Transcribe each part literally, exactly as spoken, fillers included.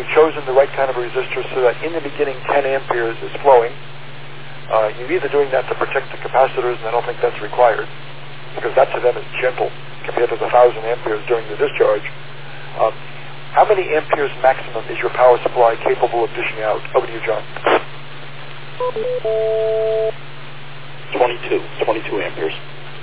you've chosen the right kind of a resistor so that in the beginning ten amperes is flowing. Uh, you're either doing that to protect the capacitors, and I don't think that's required, because that to them is gentle compared to the one thousand amperes during the discharge. Um, how many amperes maximum is your power supply capable of dishing out? Over to you, John. twenty-two. twenty-two amperes.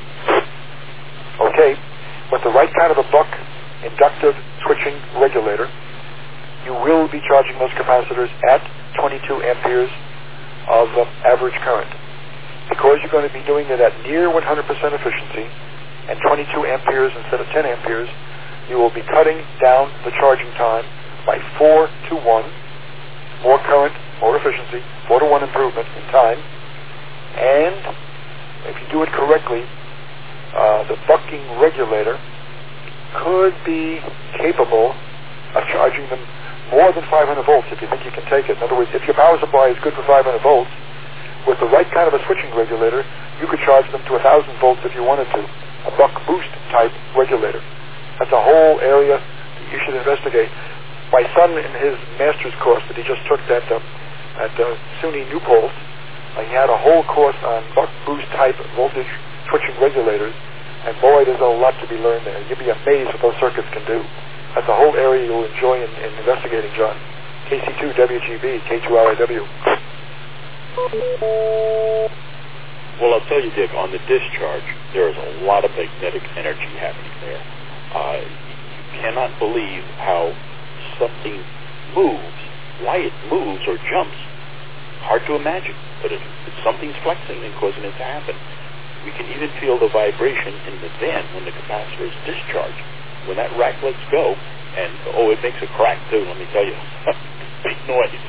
Okay. With the right kind of a buck inductive switching regulator, you will be charging those capacitors at twenty-two amperes of uh, average current. Because you're going to be doing it at near one hundred percent efficiency and twenty-two amperes instead of ten amperes, you will be cutting down the charging time by four to one. More current, more efficiency, four to one improvement in time. And if you do it correctly, uh, the bucking regulator could be capable of charging them more than five hundred volts if you think you can take it. In other words, if your power supply is good for five hundred volts, with the right kind of a switching regulator, you could charge them to one thousand volts if you wanted to. A buck boost type regulator. That's a whole area that you should investigate. My son, in his master's course that he just took at, uh, at uh, SUNY New Paltz, uh, he had a whole course on buck boost type voltage switching regulators, and boy, there's a lot to be learned there. You'll be amazed what those circuits can do. That's a whole area you'll enjoy in, in investigating, John. K C two W G B, K two R I W. Well, I'll tell you, Dick, on the discharge, there is a lot of magnetic energy happening there. Uh, you cannot believe how something moves, why it moves or jumps. Hard to imagine, but if, if something's flexing and causing it to happen. We can even feel the vibration in the van when the capacitor is discharged. When that rack lets go, and oh, it makes a crack too, let me tell you. Big noise.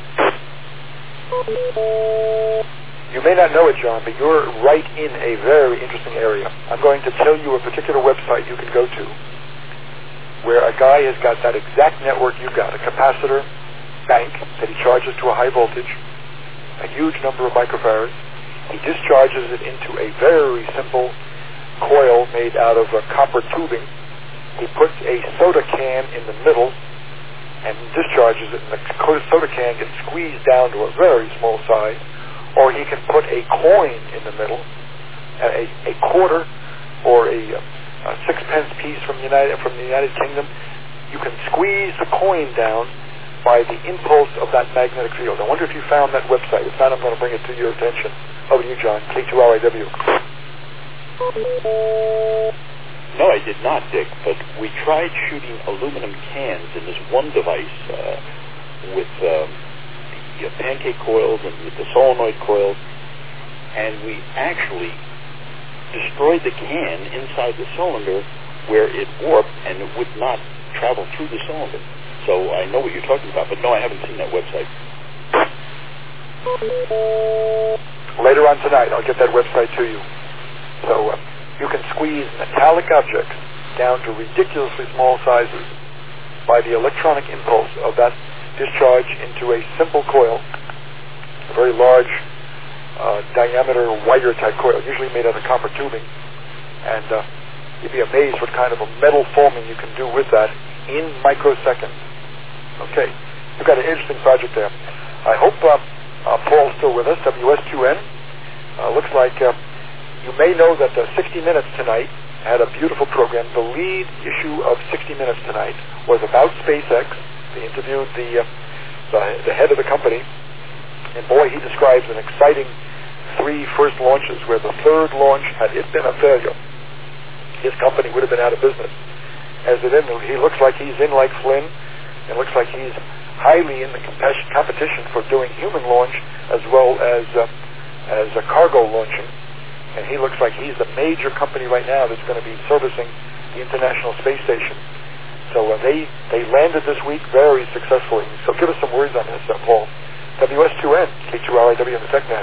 You may not know it, John, but you're right in a very interesting area. I'm going to tell you a particular website you can go to where a guy has got that exact network you've got, a capacitor bank that he charges to a high voltage, a huge number of microfarads. He discharges it into a very simple coil made out of uh, copper tubing. He puts a soda can in the middle and discharges it, and the soda can gets squeezed down to a very small size. Or he can put a coin in the middle, a, a quarter or a, a sixpence piece from the United from the United Kingdom. You can squeeze the coin down by the impulse of that magnetic field. I wonder if you found that website. If not, I'm going to bring it to your attention. Over to you, John. K two R I W. No, I did not, Dick, but we tried shooting aluminum cans in this one device uh, with um, the pancake coils and with the solenoid coils, and we actually destroyed the can inside the cylinder where it warped and it would not travel through the cylinder. So I know what you're talking about, but no, I haven't seen that website. Later on tonight, I'll get that website to you. So uh, you can squeeze metallic objects down to ridiculously small sizes by the electronic impulse of that discharge into a simple coil, a very large uh, diameter wire type coil, usually made out of copper tubing. And uh, you'd be amazed what kind of a metal forming you can do with that in microseconds. Okay, you've got an interesting project there. I hope uh, uh, Paul's still with us, W S two N. Uh, looks like uh, you may know that uh, sixty minutes tonight had a beautiful program. The lead issue of sixty minutes tonight was about SpaceX. They interviewed the, uh, the the head of the company, and boy, he describes an exciting three first launches where the third launch, had it been a failure, his company would have been out of business. As it is, he looks like he's in like Flynn, and looks like he's highly in the comp- competition for doing human launch as well as uh, as a cargo launching. And he looks like he's the major company right now that's going to be servicing the International Space Station. So uh, they they landed this week very successfully. So give us some words on this, uh, Paul. W S two N, K two R I W in the TechNet.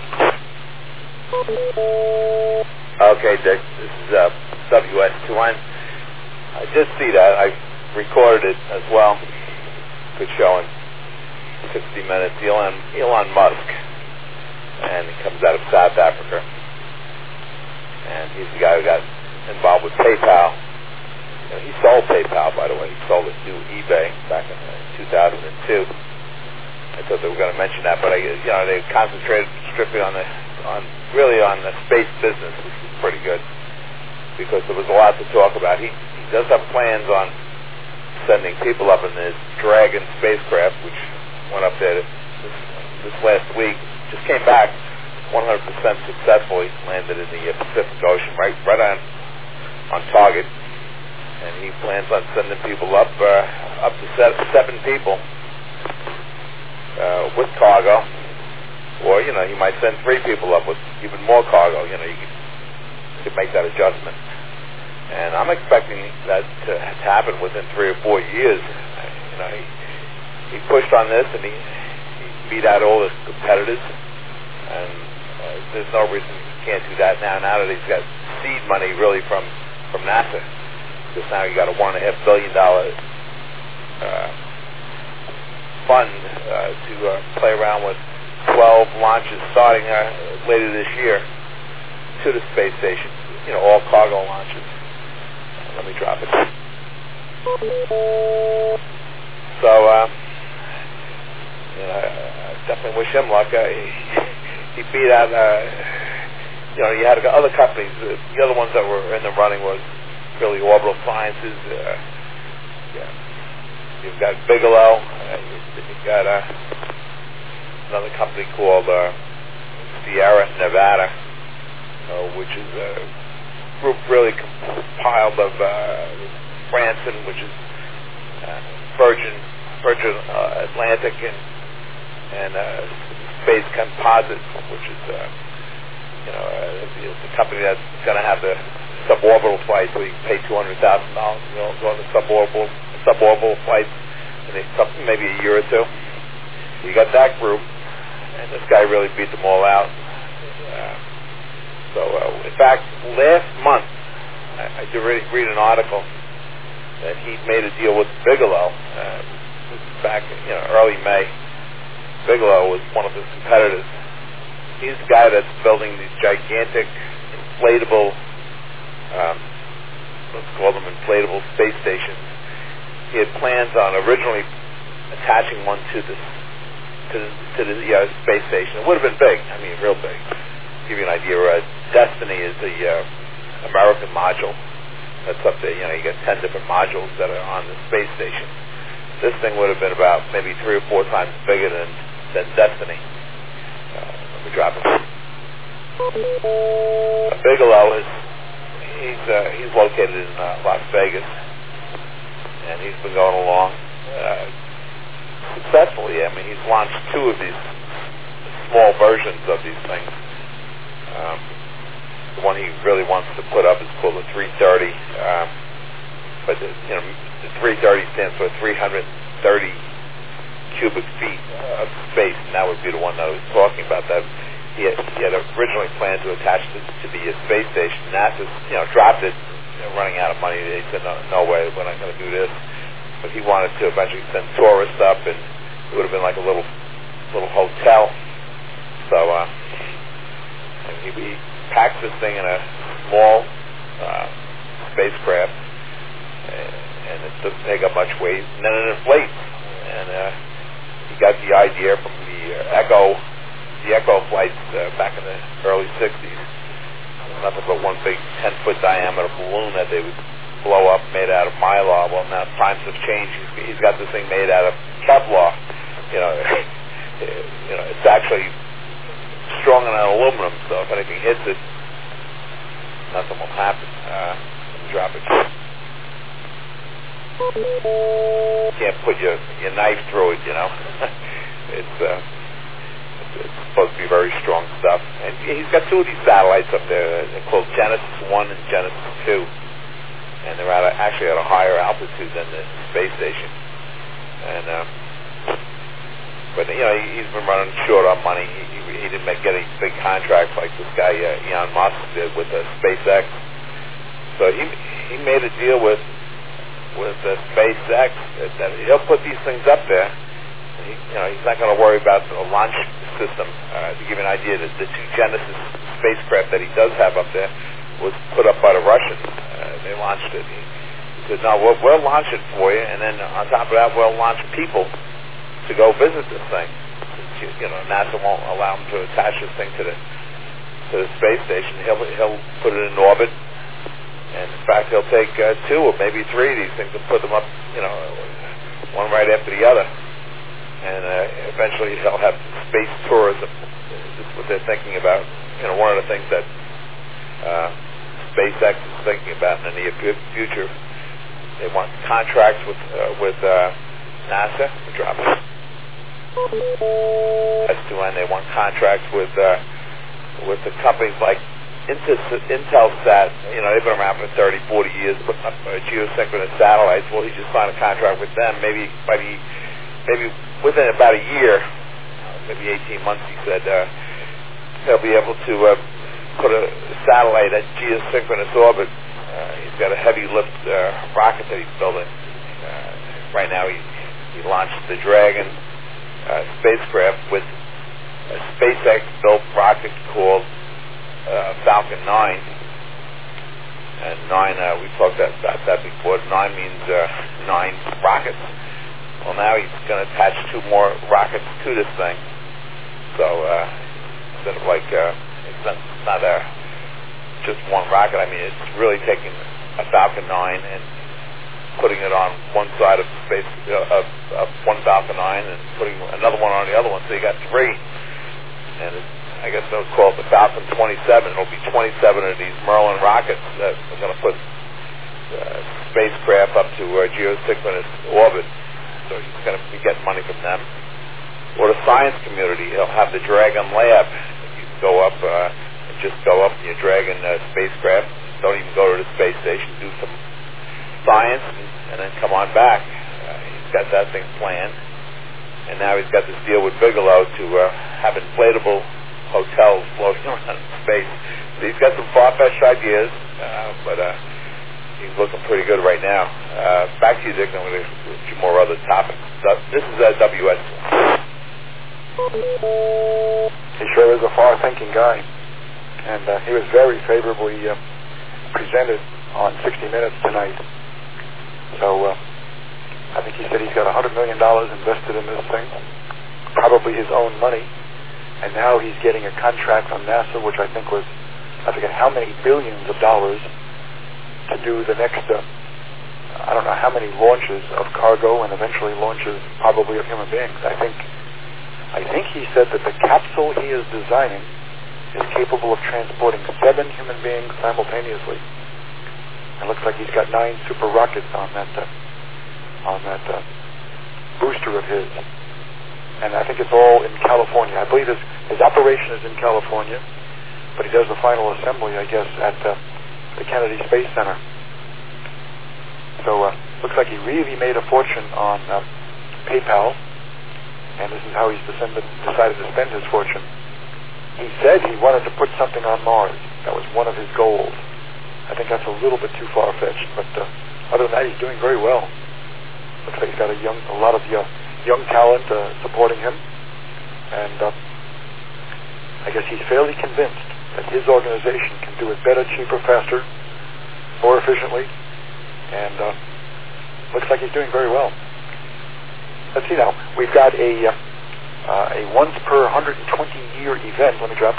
Okay, Dick. This is uh, W S two N. I did see that. I recorded it as well. Good showing. sixty minutes. Elon, Elon Musk. And he comes out of South Africa. And he's the guy who got involved with PayPal. you know, he sold PayPal, by the way. He sold it to eBay back in uh, two thousand two. I thought they were going to mention that, but I, you know, they concentrated strictly on the, on really on the space business, which was pretty good because there was a lot to talk about. He, he does have plans on sending people up in this Dragon spacecraft, which went up there this, this last week. Just came back one hundred percent successfully, landed in the uh, Pacific Ocean, right, right on on target. And he plans on sending people up, uh, up to seven people. Uh, with cargo, or you know, you might send three people up with even more cargo. You know, you could, you could make that adjustment. And I'm expecting that to, to happen within three or four years. You know, he, he pushed on this, and he, he beat out all his competitors. And uh, there's no reason he can't do that now. Now that he's got seed money, really from from NASA, because now you got a one and a half billion dollar. Uh, fund uh, to uh, play around with twelve launches starting uh, later this year to the space station. You know, all cargo launches. Uh, let me drop it. So, uh, you know, I definitely wish him luck. Uh, he, he beat out, uh, you know, you had other companies. Uh, the other ones that were in the running was really Orbital Sciences. Uh, yeah. You've got Bigelow, uh, you've got uh, another company called uh, Sierra Nevada, uh, which is a group really compiled of uh, Branson, which is uh, Virgin, Virgin uh, Atlantic, and, and uh, Space Composites, which is uh, you know uh, the company that's going to have the suborbital flights, where you pay two hundred thousand dollars, you know, go on the suborbital. suborbital flights in a, maybe a year or two. You got that group, and this guy really beat them all out. Uh, so, uh, in fact, last month, I, I did read, read an article that he made a deal with Bigelow. Uh, back in you know, early May, Bigelow was one of his competitors. He's the guy that's building these gigantic inflatable, um, let's call them inflatable space stations. He had plans on originally attaching one to the to the, to the uh, space station. It would have been big. I mean, real big. To give you an idea, uh, Destiny is the uh, American module that's up there. You know, you get ten different modules that are on the space station. This thing would have been about maybe three or four times bigger than than Destiny. Uh, let me drop it. Bigelow is he's uh, he's located in uh, Las Vegas. And he's been going along uh, successfully. I mean, he's launched two of these small versions of these things. Um, the one he really wants to put up is called the three thirty. Um, but the, you know, the three thirty stands for three hundred thirty cubic feet of space, and that would be the one that I was talking about. That he had, he had originally planned to attach this to the uh, space station. NASA, you know, dropped it. Running out of money, they said, no, no way, we're not going to do this. But he wanted to eventually send tourists up, and it would have been like a little little hotel. So uh, and he, he packs this thing in a small uh, spacecraft, and, and it doesn't take up much weight, and then it inflates. And uh, he got the idea from the uh, Echo, the Echo flights uh, back in the early sixties. Nothing but one big ten-foot diameter balloon that they would blow up, made out of Mylar. Well, now times have changed. He's, he's got this thing made out of Kevlar. You know, you know, it's actually stronger than aluminum. So if anything hits it, nothing will happen. Uh, drop it. You can't put your your knife through it. You know, it's. Uh, It's supposed to be very strong stuff. And he's got two of these satellites up there. They're called Genesis one and Genesis two. And they're at a, actually at a higher altitude than the space station. And, uh, but, you know, he, he's been running short on money. He, he, he didn't make, get any big contracts like this guy, uh, Elon Musk, did with uh, SpaceX. So he he made a deal with, with uh, SpaceX that, that he'll put these things up there. He, you know, he's not going to worry about the launch system. Uh, to give you an idea, the, the two Genesis spacecraft that he does have up there was put up by the Russians. Uh, they launched it. He, to know, well, we'll launch it for you, and then on top of that, we'll launch people to go visit this thing. You know, NASA won't allow him to attach this thing to the to the space station. He'll he'll put it in orbit, and in fact, he'll take uh, two or maybe three of these things and put them up, you know, one right after the other, and uh, eventually he'll have space tourism. This is what they're thinking about. You know, one of the things that uh, SpaceX is thinking about in the near future. They want contracts with uh, with uh, NASA. Drop it. S two N. They want contracts with uh, with the companies like Intelsat. You know, they've been around for thirty, forty years, putting up uh, geosynchronous satellites. Well, he just signed a contract with them. Maybe, maybe, maybe within about a year, maybe eighteen months. He said uh, he'll be able to uh, put a satellite at geosynchronous orbit. Uh, he's got a heavy lift uh, rocket that he's building. Uh, right now, he he launched the Dragon Uh, spacecraft with a SpaceX-built rocket called uh, Falcon nine. And nine, uh, we talked about that before. Nine means uh, nine rockets. Well, now he's going to attach two more rockets to this thing. So uh, instead of like, uh, it's not, it's not a, just one rocket. I mean, it's really taking a Falcon nine and putting it on one side of space, uh, of, of one Falcon nine, and putting another one on the other one, so you got three. And it, I guess they'll call it the Falcon twenty-seven. It'll be twenty-seven of these Merlin rockets that are going to put uh, spacecraft up to uh, geosynchronous orbit. So he's going to be getting money from them. Or the science community, he'll have the Dragon Lab. You can go up uh, and just go up in your Dragon uh, spacecraft. Don't even go to the space station. Do some science and, and then come on back. Uh, he's got that thing planned, and now he's got this deal with Bigelow to uh, have inflatable hotels floating around in space. So he's got some far-fetched ideas, uh, but uh, he's looking pretty good right now. Uh, back to you, Dick. I'm going to do a few more other topics. So, this is uh, W S. He sure is a far-thinking guy, and uh, he was very favorably uh, presented on sixty minutes tonight. So uh, I think he said he's got one hundred million dollars invested in this thing, probably his own money, and now he's getting a contract from NASA, which I think was, I forget how many billions of dollars, to do the next, uh, I don't know how many launches of cargo and eventually launches probably of human beings. I think, I think he said that the capsule he is designing is capable of transporting seven human beings simultaneously. It looks like he's got nine super rockets on that uh, on that uh, booster of his, and I think it's all in California. I believe his his operation is in California, but he does the final assembly, I guess, at uh, the Kennedy Space Center. So uh, looks like he really made a fortune on uh, PayPal, and this is how he's descended, decided to spend his fortune. He said he wanted to put something on Mars. That was one of his goals. I think that's a little bit too far-fetched, but uh, other than that, he's doing very well. Looks like he's got a young, a lot of young, young talent uh, supporting him, and uh, I guess he's fairly convinced that his organization can do it better, cheaper, faster, more efficiently, and uh, looks like he's doing very well. Let's see now. We've got a uh, uh, a once per one hundred twenty year event. Let me drop.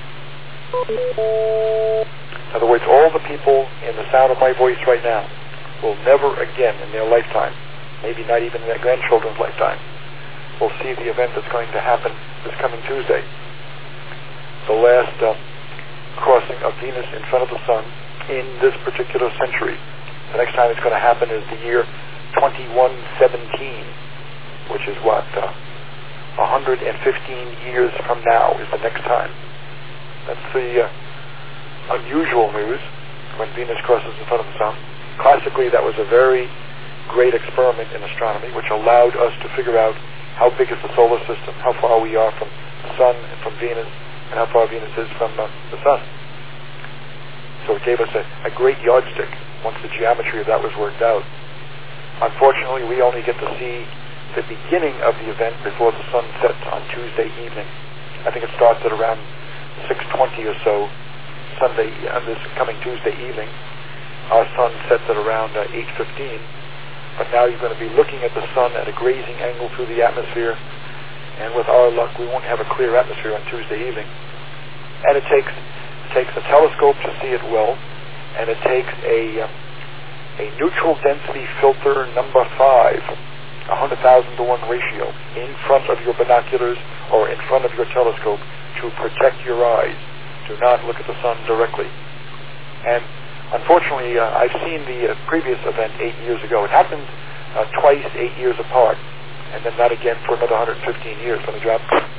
In other words, all the people in the sound of my voice right now will never again in their lifetime, maybe not even in their grandchildren's lifetime, will see the event that's going to happen this coming Tuesday. The last uh, crossing of Venus in front of the Sun in this particular century. The next time it's going to happen is the year twenty-one seventeen, which is what, uh, one hundred fifteen years from now is the next time. That's the uh, unusual news when Venus crosses in front of the Sun. Classically, that was a very great experiment in astronomy, which allowed us to figure out how big is the solar system, how far we are from the Sun and from Venus, and how far Venus is from uh, the Sun. So it gave us a, a great yardstick once the geometry of that was worked out. Unfortunately, we only get to see the beginning of the event before the Sun sets on Tuesday evening. I think it starts at around six twenty or so Sunday, on this coming Tuesday evening. our sun sets at around uh, eight fifteen, but now you're going to be looking at the sun at a grazing angle through the atmosphere, and with our luck, we won't have a clear atmosphere on Tuesday evening. And it takes it takes a telescope to see it well, and it takes a uh, a neutral density filter number five, a hundred thousand to one ratio, in front of your binoculars or in front of your telescope to protect your eyes. Do not look at the sun directly. And unfortunately, uh, I've seen the uh, previous event eight years ago. It happened uh, twice, eight years apart, and then not again for another one hundred fifteen years. Let me drop.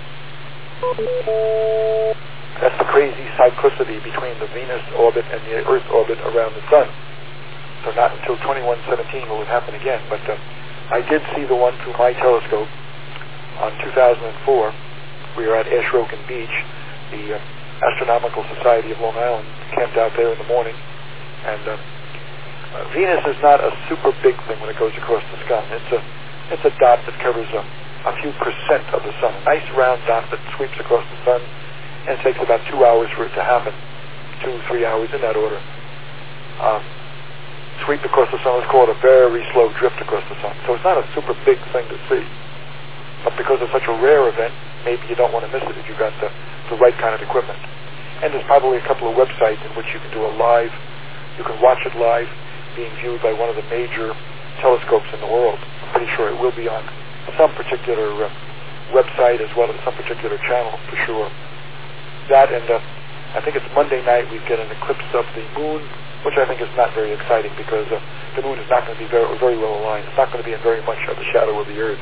That's the crazy cyclicity between the Venus orbit and the Earth orbit around the sun. So not until twenty-one seventeen will it happen again. But uh, I did see the one through my telescope on two thousand four. We were at Ashroken Beach. The uh, Astronomical Society of Long Island camped out there in the morning, and uh, uh, Venus is not a super big thing when it goes across the sky. It's a it's a dot that covers a, a few percent of the sun, a nice round dot that sweeps across the sun, and it takes about two hours for it to happen, two three hours in that order. Um, sweep across the sun is called a very slow drift across the sun, so it's not a super big thing to see. But because it's such a rare event, maybe you don't want to miss it if you've got the, the right kind of equipment. And there's probably a couple of websites in which you can do a live, you can watch it live, being viewed by one of the major telescopes in the world. I'm pretty sure it will be on some particular uh, website as well as some particular channel for sure. That and uh, I think it's Monday night we get an eclipse of the moon, which I think is not very exciting because uh, the moon is not going to be very, very well aligned. It's not going to be in very much of the shadow of the Earth.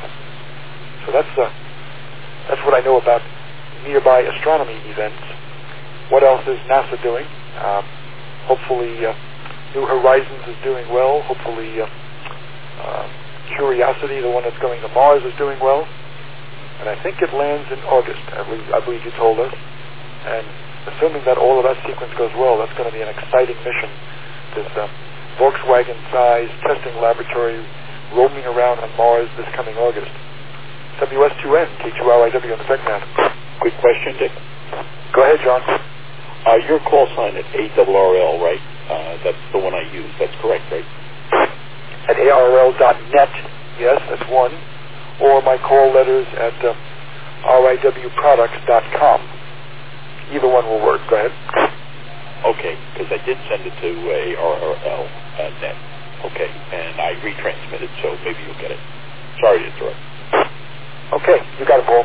So that's uh, that's what I know about nearby astronomy events. What else is NASA doing? Um, hopefully, uh, New Horizons is doing well. Hopefully, uh, uh, Curiosity, the one that's going to Mars, is doing well. And I think it lands in August, I believe, I believe you told us. And assuming that all of that sequence goes well, that's going to be an exciting mission. This uh, Volkswagen-sized testing laboratory roaming around on Mars this coming August. W S two N, K two R I W on the TechNet. Quick question, Dick. Go ahead, John. Uh, your call sign at A R R L, right? Uh, that's the one I use. That's correct, right? At A R R L dot net, yes, that's one. Or my call letters at uh, R I W products dot com. Either one will work. Go ahead. Okay, because I did send it to A R R L uh, net. Okay, and I retransmitted, so maybe you'll get it. Sorry to interrupt. Okay, you got it, Paul.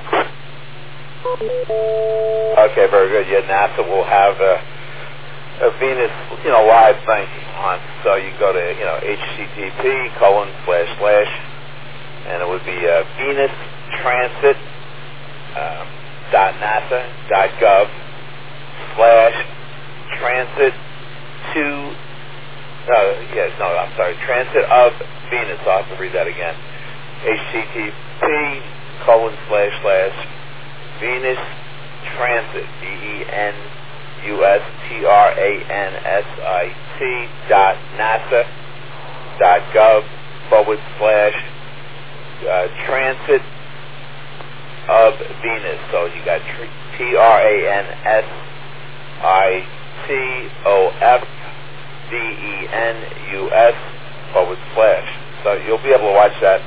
Okay, very good. Yeah, NASA will have a, a Venus, you know, live thing on. So you go to, you know, H T T P colon slash slash, and it would be uh, Venus Transit um, dot NASA dot gov slash transit to. Uh, yes, no, I'm sorry. Transit of Venus. I'll have to read that again. H T T P colon slash slash Venus Transit, V E N U S T R A N S I T dot NASA dot gov forward slash uh, transit of Venus. So you got T R A N S I T O F V E N U S forward slash. So you'll be able to watch that.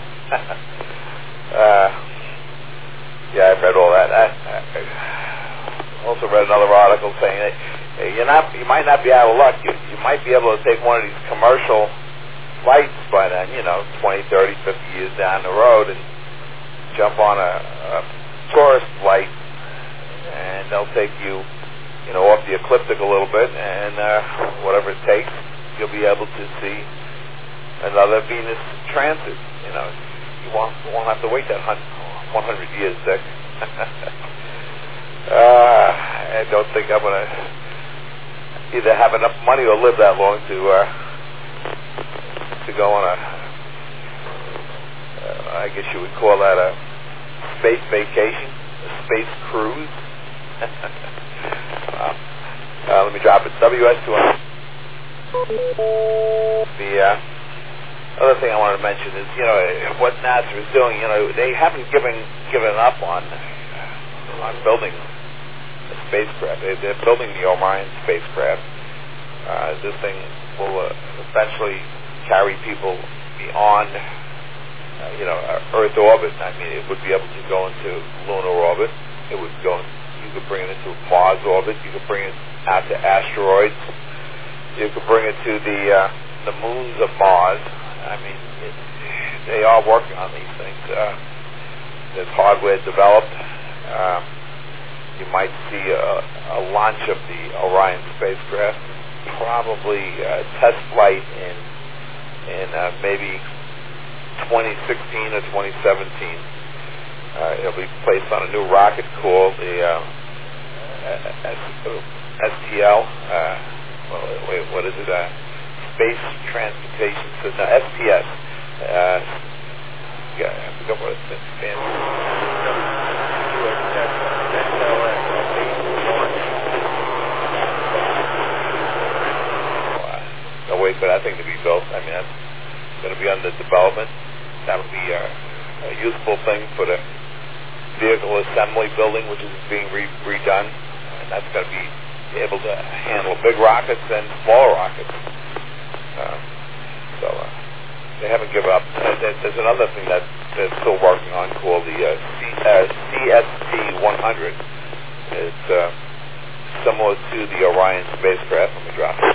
uh, Yeah, I've read all that. I, I also read another article saying that you're not, you might not be out of luck. You, you might be able to take one of these commercial flights by then, you know, twenty, thirty, fifty years down the road, and jump on a, a tourist flight, and they'll take you, you know, off the ecliptic a little bit, and uh, whatever it takes, you'll be able to see another Venus transit. You know, you won't, you won't have to wait that hundred. one hundred years, Dick. uh, I don't think I'm going to either have enough money or live that long to uh, to go on a, uh, I guess you would call that a space vacation, a space cruise. uh, uh, let me drop it. W S two N. The uh, other thing I wanted to mention is, you know, what NASA is doing. You know, they haven't given given up on on building a spacecraft. They, they're building the Orion spacecraft. Uh, this thing will uh, eventually carry people beyond, uh, you know, Earth orbit. I mean, it would be able to go into lunar orbit. It would go. You could bring it into Mars orbit. You could bring it out to asteroids. You could bring it to the uh, the moons of Mars. I mean, it, they are working on these things. Uh, there's hardware developed. Um, you might see a, a launch of the Orion spacecraft, probably a test flight in in uh, maybe twenty sixteen or twenty seventeen. Uh, it'll be placed on a new rocket called the uh, S T L. Uh, well, wait, what is it? Uh, Space Transportation System. No, S T S. Uh, yeah, I forgot what it stands for. No, wait, but I think to be built. I mean, that's going to be under development. That would be a, a useful thing for the vehicle assembly building, which is being re- redone, and that's going to be able to handle big rockets and smaller rockets. Uh, so uh, they haven't given up. Uh, there's another thing that they're still working on called the uh, C, uh, C S T one hundred. It's uh, similar to the Orion spacecraft. Let me drop it.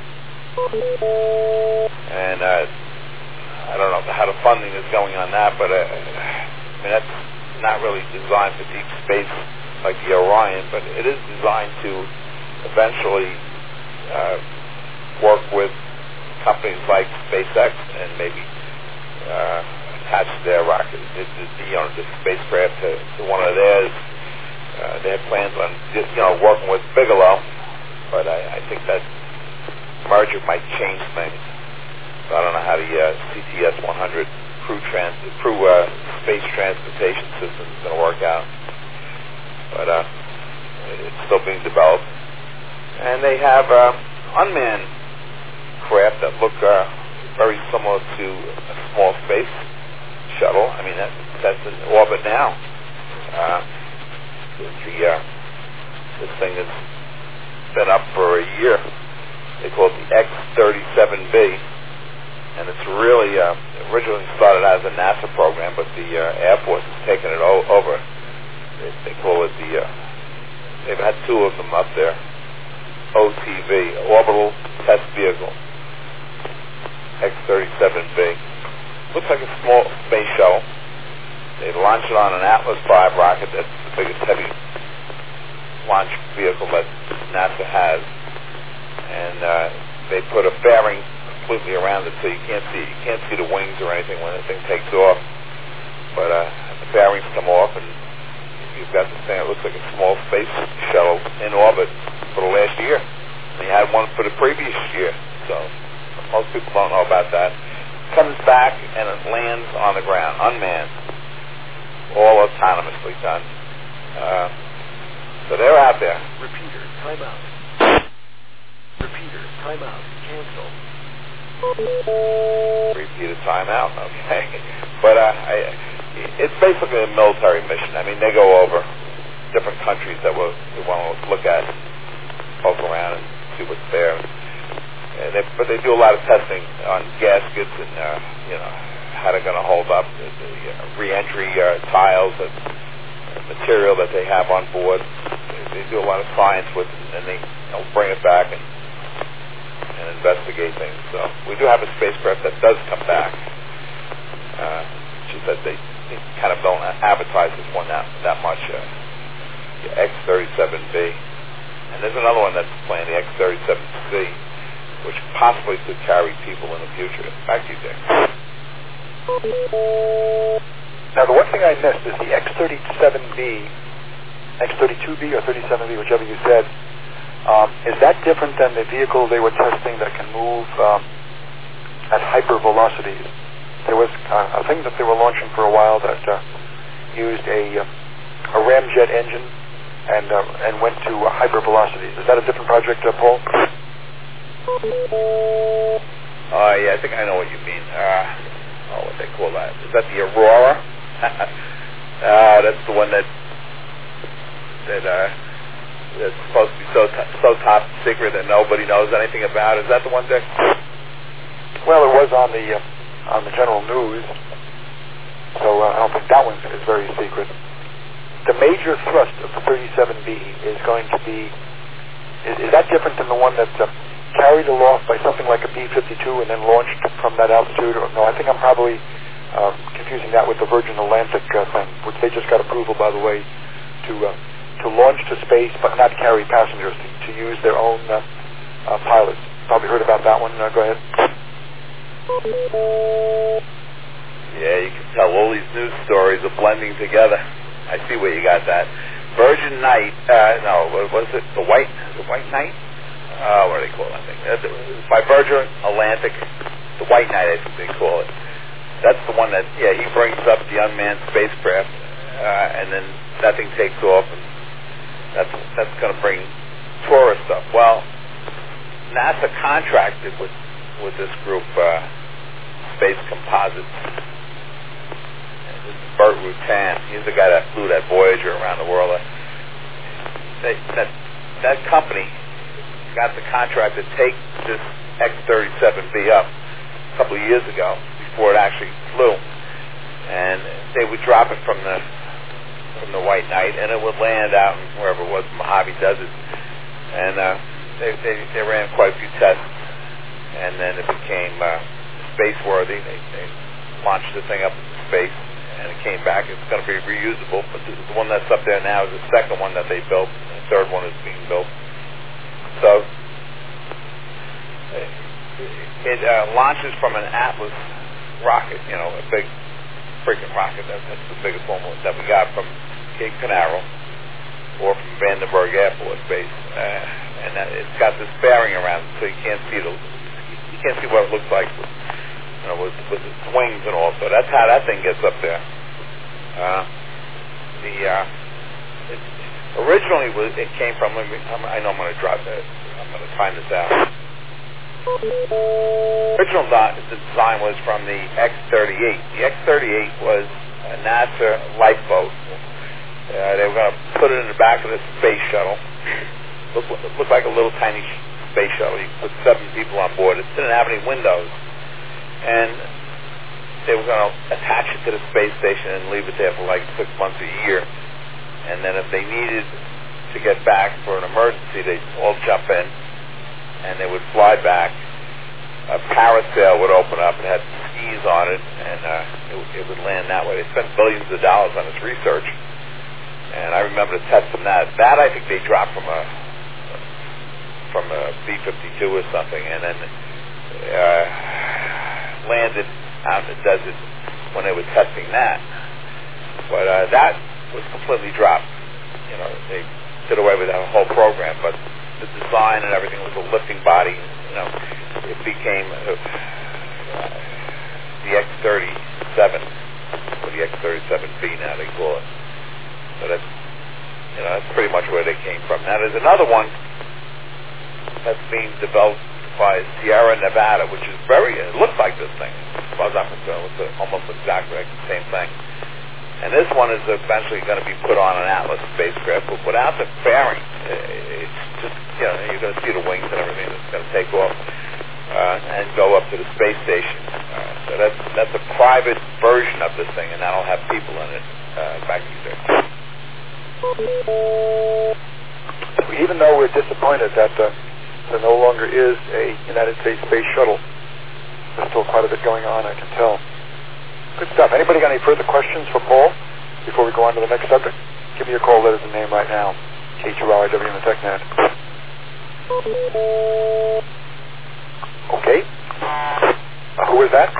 And uh, I don't know how the funding is going on that, but uh, I mean that's not really designed for deep space like the Orion, but it is designed to eventually uh, work with companies like SpaceX and maybe uh, attach their rocket, the, the, you know, the spacecraft to, to one of theirs. Uh, they have plans on just, you know, working with Bigelow, but I, I think that merger might change things. So I don't know how the uh, C T S one hundred crew trans crew uh, space transportation system is going to work out, but uh, it's still being developed. And they have uh, unmanned craft that look uh, very similar to a small space shuttle. I mean, that, that's in orbit now. Uh, the uh, this thing has been up for a year. They call it the X thirty-seven B. And it's really uh, originally started out as a NASA program, but the uh, Air Force has taken it o- over. They, they call it the, uh, they've had two of them up there, O T V, Orbital Test Vehicle, X thirty-seven B. Looks like a small space shuttle. They launch it on an Atlas five rocket. That's the biggest heavy launch vehicle that NASA has. And uh, they put a fairing completely around it, so you can't see you can't see the wings or anything when the thing takes off. But uh, the fairings come off, and you've got this thing that looks like a small space shuttle in orbit for the last year. And you had one for the previous year, so most people don't know about that. Comes back and it lands on the ground, unmanned, all autonomously done. Uh, so they're out there. Repeater, timeout. Repeater, timeout. Cancel. Repeat a timeout, okay. But uh, I, it's basically a military mission. I mean, they go over different countries that we'll, we want to look at, poke around and see what's there. And they, but they do a lot of testing on gaskets and, uh, you know, how they're going to hold up, the, the uh, re-entry uh, tiles, and uh, material that they have on board. They, they do a lot of science with it, and they you know, bring it back and and investigate things. So we do have a spacecraft that does come back. Uh, just that they, they kind of don't advertise this one that, that much. Uh, the X thirty-seven B. And there's another one that's planned, the X thirty-seven C, which possibly could carry people in the future. Back to you, Dick. Now, the one thing I missed is the X thirty-seven B, X thirty-two B or thirty-seven B, whichever you said. Um, is that different than the vehicle they were testing that can move um, at hypervelocities? There was uh, a thing that they were launching for a while that uh, used a, uh, a ramjet engine and uh, and went to uh, hypervelocities. Is that a different project, uh, Paul? Uh, yeah, I think I know what you mean. Uh, oh, what they call that? Is that the Aurora? uh, that's the one that that. Uh, It's supposed to be so t- so top secret that nobody knows anything about. Is that the one, Dick? Well, it was on the uh, on the general news, so uh, I don't think that one is very secret. The major thrust of the thirty-seven B is going to be, is, is that different than the one that's uh, carried aloft by something like a B fifty-two and then launched from that altitude? Or, no, I think I'm probably uh, confusing that with the Virgin Atlantic uh, thing, which they just got approval, by the way, to uh, to launch to space but not carry passengers, to, to use their own uh, uh, pilots. Probably heard about that one. Uh, go ahead. Yeah, you can tell all these news stories are blending together. I see where you got that. Virgin Knight, uh, no, what was it? The White, the White Knight? Uh, what do they call that thing? Uh, by Virgin Atlantic, the White Knight, I think they call it. That's the one that, yeah, he brings up the unmanned spacecraft, uh, and then that thing takes off, and that's that's going to bring tourist up. Well, NASA contracted with with this group, uh, Space Composites. This is Burt Rutan. He's the guy that flew that Voyager around the world. They, that that company got the contract to take this X thirty-seven B up a couple of years ago before it actually flew, and they would drop it from the from the White Knight, and it would land out in wherever it was, Mojave Desert, and uh, they, they they ran quite a few tests, and then it became uh, space worthy. They, they launched the thing up into space, and it came back. It's going to be reusable, but the, the one that's up there now is the second one that they built. The third one is being built. So it uh, launches from an Atlas rocket, you know, a big freaking rocket. That, that's the biggest one that we got from Cape Canaveral or from Vandenberg Air Force Base, uh, and that, it's got this fairing around it, so you can't see the you can't see what it looks like, with, you know, with, with its wings and all. So that's how that thing gets up there. Uh, the uh, it, originally was, it came from. Let me, I'm, I know I'm going to drop that. I'm going to find this out. Original design was from the X thirty-eight. The X thirty-eight was a NASA lifeboat. Uh, they were going to put it in the back of this space shuttle. Looked, looked like a little tiny space shuttle. You could put seven people on board. It didn't have any windows. And they were going to attach it to the space station and leave it there for like six months a year. And then if they needed to get back for an emergency, they'd all jump in and they would fly back. A parasail would open up. It had skis on it, and uh, it, it would land that way. They spent billions of dollars on this research, and I remember the test from that. That I think they dropped from a from a B fifty-two or something, and then uh, landed out in the desert when they were testing that. But uh, that was completely dropped. You know, they did away with that whole program, but the design and everything was a lifting body. You know, it became uh, the X thirty-seven, or the X thirty-seven B now they call it. So that's, you know, that's pretty much where they came from. Now there's another one that's being developed by Sierra Nevada, which is very, it looks like this thing, as far as I'm concerned. It's almost exactly like the same thing. And this one is eventually going to be put on an Atlas spacecraft, but without the fairing. It's just, you know, you're going to see the wings and everything that's going to take off uh, and go up to the space station. Uh, so that's that's a private version of this thing, and that'll have people in it. Uh, back to you, sir. Even though we're disappointed that uh, there no longer is a United States space shuttle, there's still quite a bit going on, I can tell. Good stuff. Anybody got any further questions for Paul before we go on to the next subject? Give me a call, letters and name right now. K two R I W in the TechNet. Okay. Uh, who is that?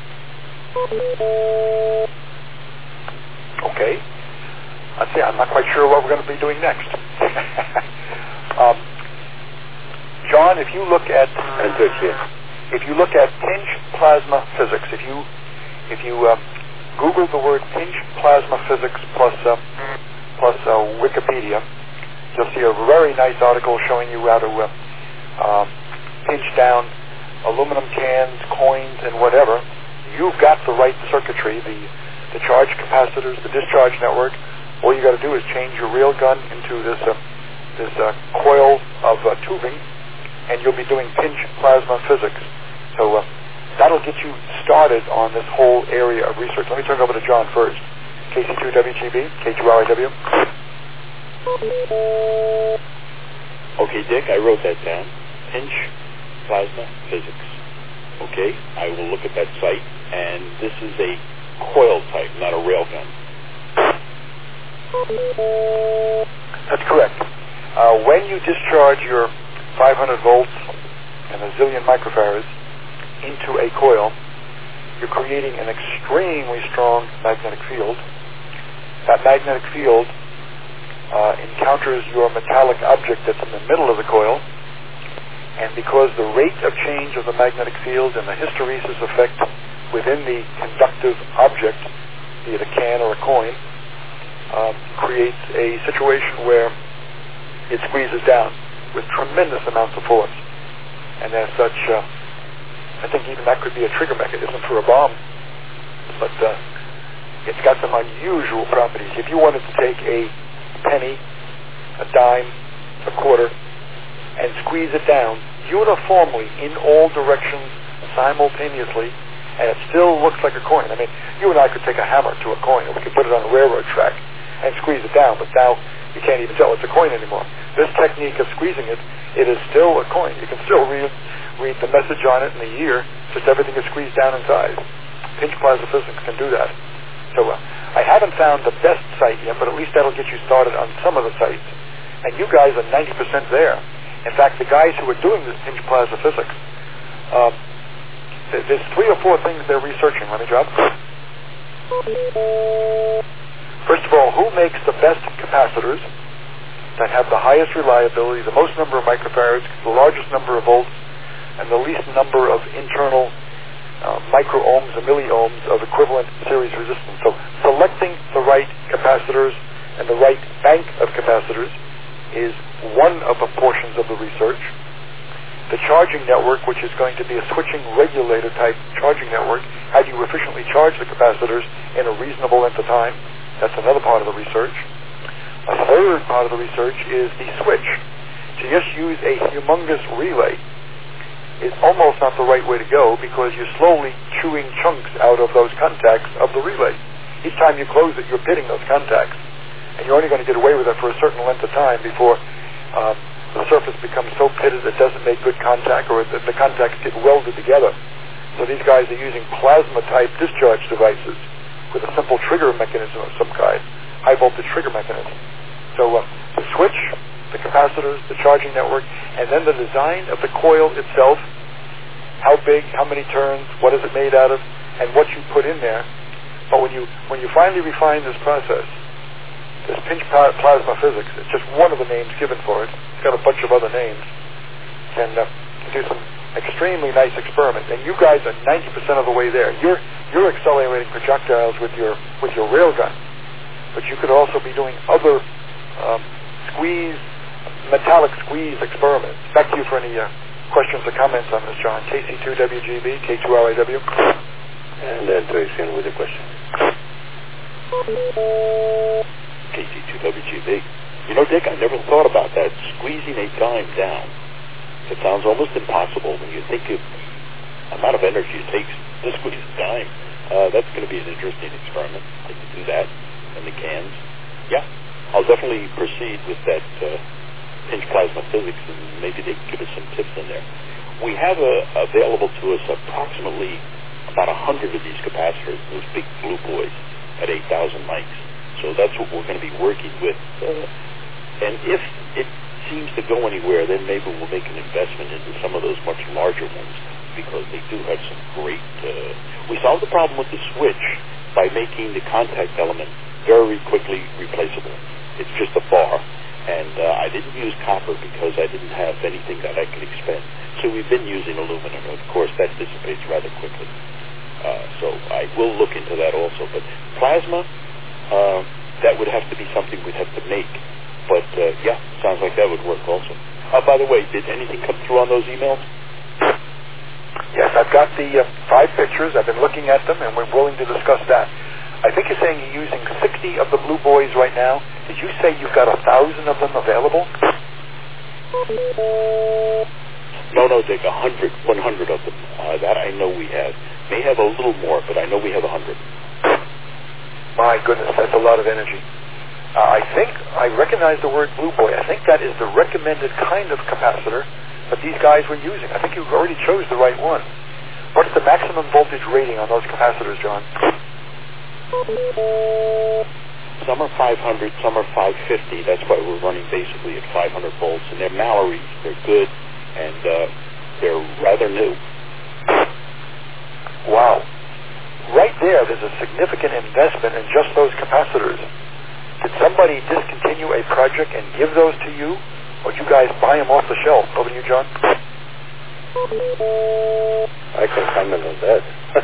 Okay. Let's see, I'm not quite sure what we're going to be doing next. um, John, if you look at if you look at pinch plasma physics, if you If you uh, Google the word pinch plasma physics plus uh, plus uh, Wikipedia, you'll see a very nice article showing you how to uh, um, pinch down aluminum cans, coins, and whatever. You've got the right circuitry, the the charge capacitors, the discharge network. All you got to do is change your rail gun into this uh, this uh, coil of uh, tubing, and you'll be doing pinch plasma physics. So uh, that'll get you started on this whole area of research. Let me turn it over to John first. K C two W G B, K two R I W. Okay, Dick, I wrote that down. Pinch plasma physics. Okay, I will look at that site, and this is a coil type, not a railgun. That's correct. Uh, when you discharge your five hundred volts and a zillion microfarads into a coil, you're creating an extremely strong magnetic field. That magnetic field uh, encounters your metallic object that's in the middle of the coil, and because the rate of change of the magnetic field and the hysteresis effect within the conductive object, be it a can or a coin, um, creates a situation where it squeezes down with tremendous amounts of force. And as such, uh, I think even that could be a trigger mechanism for a bomb. But uh, it's got some unusual properties. If you wanted to take a penny, a dime, a quarter, and squeeze it down uniformly in all directions simultaneously, and it still looks like a coin. I mean, you and I could take a hammer to a coin, and we could put it on a railroad track and squeeze it down, but now you can't even tell it's a coin anymore. This technique of squeezing it, it is still a coin. You can still read read the message on it in the year, just everything is squeezed down in size. Pinch plasma physics can do that. So uh, I haven't found the best site yet, but at least that'll get you started on some of the sites. And you guys are ninety percent there. In fact, the guys who are doing this pinch plasma physics, um, th- there's three or four things they're researching. Let me drop. First of all, who makes the best capacitors that have the highest reliability, the most number of microfarads, the largest number of volts, and the least number of internal uh, microohms or milliohms of equivalent series resistance. So selecting the right capacitors and the right bank of capacitors is one of the portions of the research. The charging network, which is going to be a switching regulator type charging network, how do you efficiently charge the capacitors in a reasonable length of time? That's another part of the research. A third part of the research is the switch. To just use a humongous relay is almost not the right way to go, because you're slowly chewing chunks out of those contacts of the relay. Each time you close it, you're pitting those contacts, and you're only going to get away with it for a certain length of time before um, the surface becomes so pitted it doesn't make good contact, or the, the contacts get welded together. So these guys are using plasma-type discharge devices with a simple trigger mechanism of some kind, high-voltage trigger mechanism. So uh, the switch, the capacitors, the charging network, and then the design of the coil itself, how big, how many turns, what is it made out of, and what you put in there. But when you when you finally refine this process, this pinch plasma physics, it's just one of the names given for it. It's got a bunch of other names. Can uh, do some extremely nice experiments. And you guys are ninety percent of the way there. You're you're accelerating projectiles with your with your railgun, but you could also be doing other um, squeeze, metallic squeeze experiments. Back to you for any uh, questions or comments on this, John. K C two W G B, K two R I W. And then Tracy in with a question. K C two W G B. You know, Dick, I never thought about that. Squeezing a dime down. It sounds almost impossible when you think of the amount of energy it takes to squeeze a dime. Uh, that's going to be an interesting experiment. I can do that in the cans. Yeah, I'll definitely proceed with that uh, pinch plasma physics, and maybe they can give us some tips in there. We have uh, available to us approximately about one hundred of these capacitors, those big blue boys, at eight thousand mics. So that's what we're going to be working with. Uh, and if it seems to go anywhere, then maybe we'll make an investment into some of those much larger ones, because they do have some great... Uh, we solved the problem with the switch by making the contact element very quickly replaceable. It's just a bar. And uh, I didn't use copper because I didn't have anything that I could expend. So we've been using aluminum. Of course, that dissipates rather quickly. Uh, so I will look into that also. But plasma, uh, that would have to be something we'd have to make. But, uh, yeah, sounds like that would work also. Uh, by the way, did anything come through on those emails? Yes, I've got the uh, five pictures. I've been looking at them, and we're willing to discuss that. I think you're saying you're using sixty of the blue boys right now. Did you say you've got a thousand of them available? No, no, Dick, one hundred, one hundred of them. Uh, that I know we have. May have a little more, but I know we have one hundred. My goodness, that's a lot of energy. Uh, I think I recognize the word Blue Boy. I think that is the recommended kind of capacitor that these guys were using. I think you already chose the right one. What's the maximum voltage rating on those capacitors, John? Some are five hundred, some are five fifty. That's why we're running basically at five hundred volts. And they're Mallory's. They're good, and uh, they're rather new. Wow. Right there, there's a significant investment in just those capacitors. Did somebody discontinue a project and give those to you, or did you guys buy them off the shelf? Over to you, John. I can comment on that.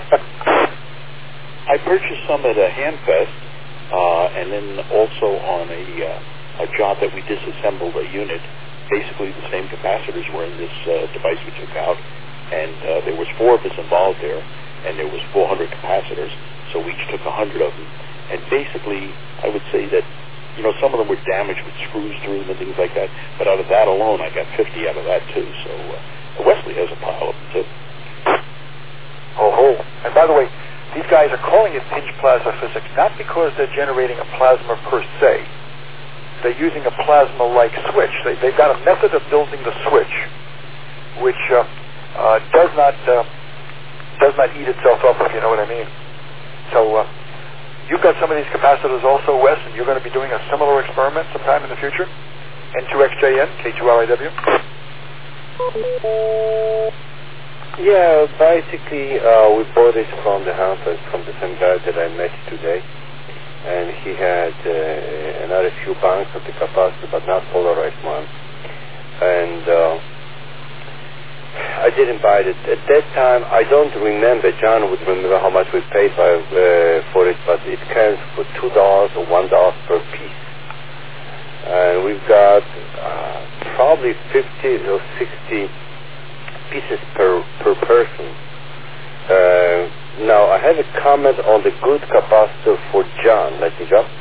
I purchased some at a Handfest, uh, and then also on a, uh, a job that we disassembled a unit. Basically, the same capacitors were in this uh, device we took out, and uh, there was four of us involved there, and there was four hundred capacitors, so we each took one hundred of them. And basically, I would say that, you know, some of them were damaged with screws through them and things like that, but out of that alone, I got fifty out of that, too. So uh, Wesley has a pile of them, too. Oh, ho. And by the way, these guys are calling it pinch plasma physics, not because they're generating a plasma per se. They're using a plasma-like switch. They, they've got a method of building the switch, which uh, uh, does not uh, does not eat itself up, if you know what I mean. So uh, you've got some of these capacitors also, Wes, and you're going to be doing a similar experiment sometime in the future? N two X J N, K two R I W? Yeah, basically, uh, we bought it from the house, from the same guy that I met today. And he had uh, another few banks of the capacitor, but not polarized ones. And uh, I didn't buy it. At that time, I don't remember, John would remember how much we paid by, uh, for it, but it came for two dollars or one dollar per piece. And we've got uh, probably fifty or sixty pieces per, per person. Uh, now, I have a comment on the good capacitor for John. Let me go.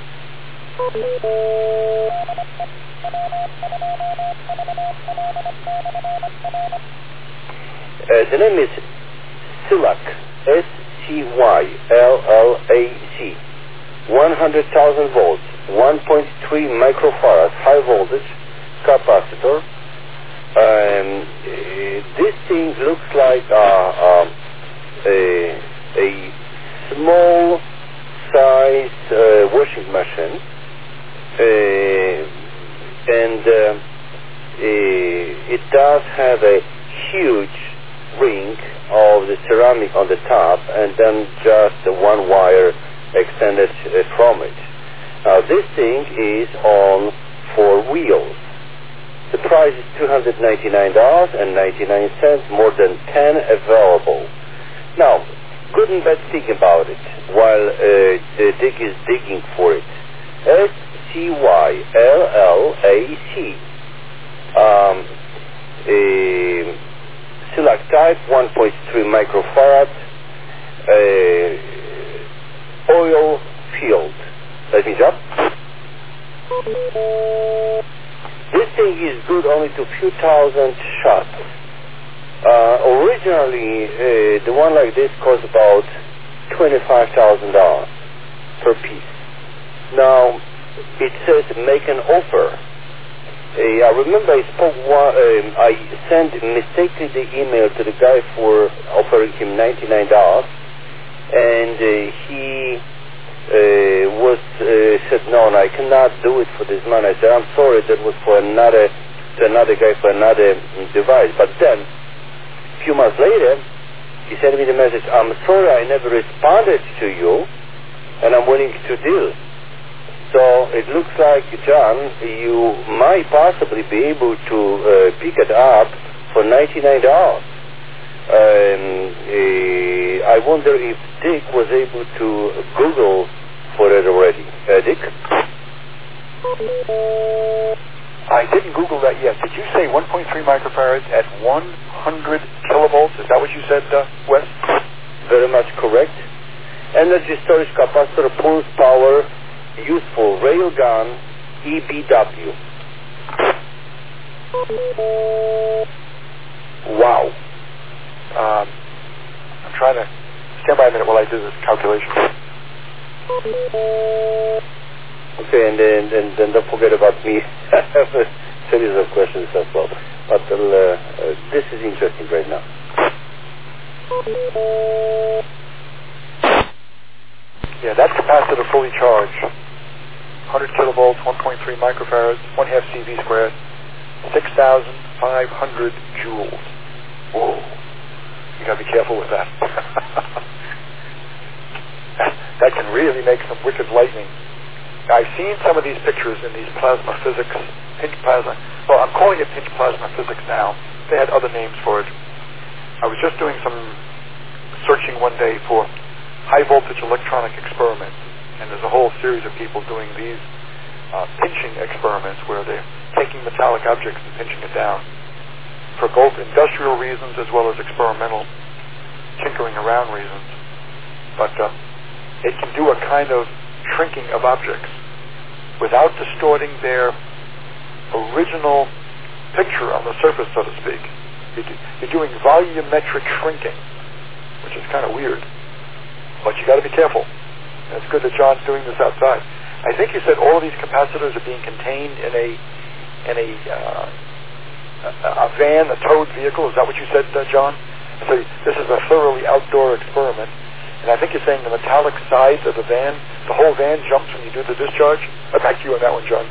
Uh, the name is Sylac, S C Y L L A C, one hundred thousand volts, one point three microfarad high voltage capacitor. Um, uh, this thing looks like uh, um, a, a small size uh, washing machine, uh, and uh, uh, it does have a huge ring of the ceramic on the top, and then just one wire extended uh, from it. Now this thing is on four wheels. The price is two hundred ninety-nine dollars and ninety-nine cents, more than ten available. Now, good and bad thing about it, while uh, the Dick is digging for it. S C Y L L A C. Um, a Sylac type, one point three microfarad, uh, oil filled. Let me jump. This thing is good only to a few thousand shots. Uh, originally, uh, the one like this cost about twenty-five thousand dollars per piece. Now, it says make an offer. Uh, I remember I spoke one, um, I sent mistakenly the email to the guy for offering him ninety-nine dollars, and uh, he uh, was uh, said, no, no, I cannot do it for this money. I said, I'm sorry, that was for another, another guy for another device. But then, a few months later, he sent me the message, I'm sorry I never responded to you, and I'm willing to deal. So it looks like, John, you might possibly be able to uh, pick it up for ninety-nine dollars. Um, uh, I wonder if Dick was able to Google for it already. Uh, Dick? I didn't Google that yet. Did you say one point three microfarads at one hundred kilovolts? Is that what you said, uh, Wes? Very much correct. Energy storage capacitor pulls power used for railgun E B W. Wow. Um, I'm trying to stand by a minute while I do this calculation. Okay, and then, and then don't forget about me. I have a series of questions as well. But uh, uh, this is interesting right now. Yeah, that capacitor fully charged. one hundred kilovolts, one point three microfarads, one half C V squared, six thousand five hundred joules. Whoa. You gotta be careful with that. That can really make some wicked lightning. Now, I've seen some of these pictures in these plasma physics, pinch plasma. Well, I'm calling it pinch plasma physics now. They had other names for it. I was just doing some searching one day for high voltage electronic experiments, and there's a whole series of people doing these uh, pinching experiments where they're taking metallic objects and pinching it down for both industrial reasons as well as experimental tinkering around reasons. But uh, it can do a kind of shrinking of objects without distorting their original picture on the surface, so to speak. You're doing volumetric shrinking, which is kind of weird. But you got to be careful. And it's good that John's doing this outside. I think you said all of these capacitors are being contained in a in a uh, a, a van, a towed vehicle. Is that what you said, uh, John? So this is a thoroughly outdoor experiment. And I think you're saying the metallic sides of the van, the whole van jumps when you do the discharge? Uh, back to you on that one, John.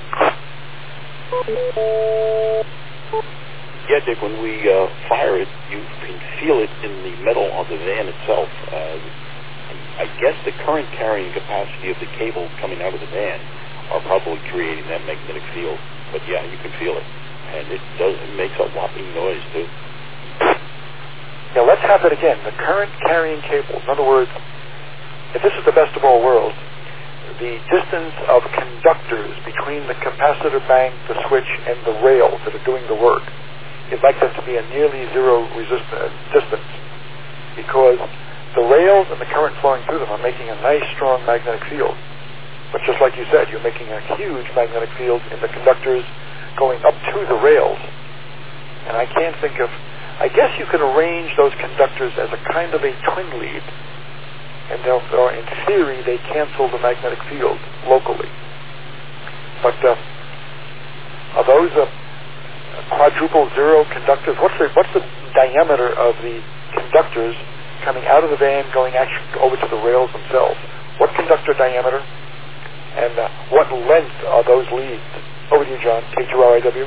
Yeah, Dick, when we uh, fire it, you can feel it in the metal on the van itself. Uh, I guess the current carrying capacity of the cable coming out of the van are probably creating that magnetic field. But yeah, you can feel it. And it does, it makes a whopping noise, too. Now let's have it again. The current carrying cables. In other words, if this is the best of all worlds, the distance of conductors between the capacitor bank, the switch, and the rails that are doing the work, you'd like them to be a nearly zero resist- uh, distance, because the rails and the current flowing through them are making a nice, strong magnetic field. But just like you said, you're making a huge magnetic field in the conductors going up to the rails. And I can't think of... I guess you could arrange those conductors as a kind of a twin lead, and they'll, or in theory, they cancel the magnetic field locally. But uh, are those uh, quadruple zero conductors? What's the what's the diameter of the conductors coming out of the van, going actually over to the rails themselves? What conductor diameter, and uh, what length are those leads? Over to you, John. K two R I W.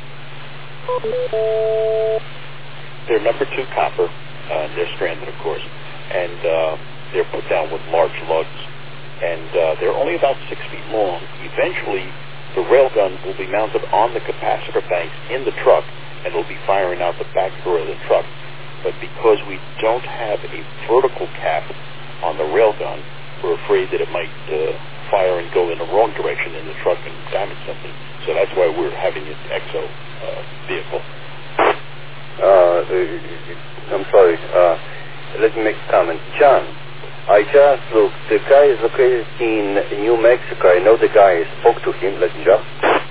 They're number two copper. Uh, they're stranded, of course, and uh, they're put down with large lugs. And uh, they're only about six feet long. Eventually, the railgun will be mounted on the capacitor banks in the truck, and it'll be firing out the back door of the truck. But because we don't have a vertical cap on the railgun, we're afraid that it might uh, fire and go in the wrong direction in the truck and damage something. So that's why we're having an exo uh, vehicle. Uh, I'm sorry. Uh, let me make a comment. John, I just looked. The guy is located in New Mexico. I know the guy. I spoke to him. Let me just.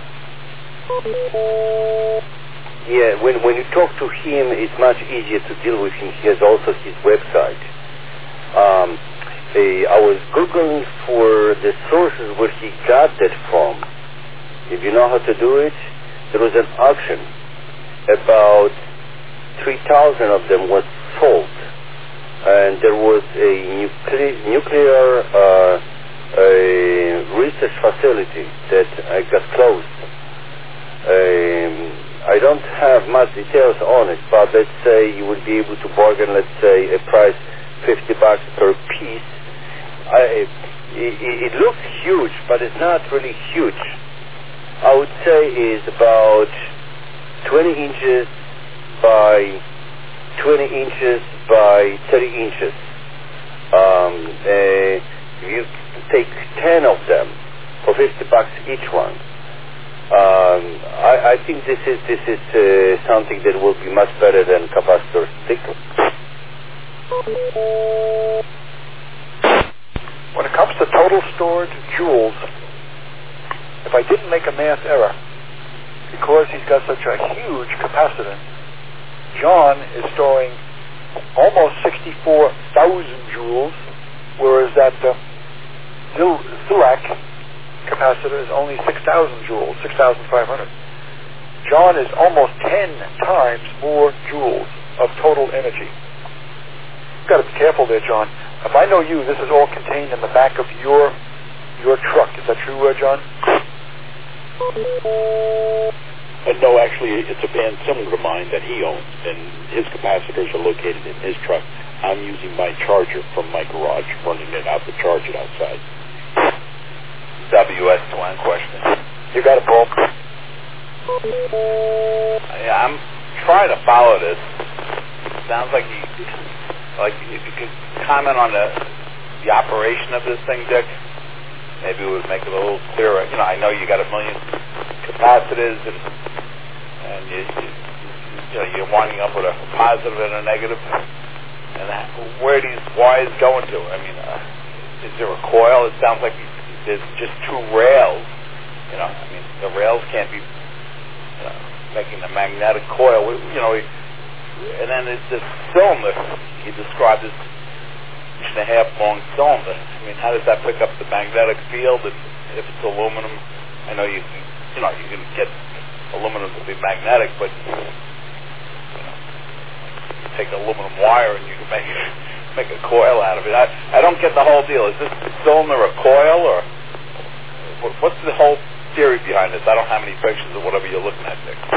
Yeah, when when you talk to him, it's much easier to deal with him. He has also his website. Um, uh, I was Googling for the sources where he got that from. If you know how to do it, there was an auction. About three thousand of them was sold, and there was a nucle- nuclear uh, a research facility that I got closed. Um, I don't have much details on it, but let's say you would be able to bargain, let's say, a price fifty bucks per piece. I, it, it looks huge, but it's not really huge. I would say is about twenty inches by twenty inches by thirty inches. Um, uh, you take ten of them for fifty bucks each one. Um, I, I think this is this is uh, something that will be much better than capacitor stick. When it comes to total stored joules, if I didn't make a math error, because he's got such a huge capacitance, John is storing almost sixty-four thousand joules, whereas that uh, Zil- Zilak capacitor is only six thousand joules, six thousand five hundred. John is almost ten times more joules of total energy. You've got to be careful there, John. If I know you, this is all contained in the back of your your truck. Is that true, uh, John? Uh, no, actually, it's a van similar to mine that he owns, and his capacitors are located in his truck. I'm using my charger from my garage, running it out to charge it outside. W S one question. You got it, Paul. Yeah, I'm trying to follow this. Sounds like you, like if you could comment on the the operation of this thing, Dick. Maybe it would make it a little clearer. You know, I know you got a million capacitors, and and you, you, you know you're winding up with a positive and a negative. And that, where are these wires going to? I mean, uh, is there a coil? It sounds like there's just two rails. You know, I mean, the rails can't be you know, making the magnetic coil. You know, and then it's this cylinder. He described this inch and a half long cylinder. I mean, how does that pick up the magnetic field? And if it's aluminum, I know you can, you know, you can get aluminum to be magnetic, but you know, you take aluminum wire and you can make make a coil out of it. I, I don't get the whole deal. Is this cylinder a coil, or what's the whole theory behind this? I don't have any pictures of whatever you're looking at there.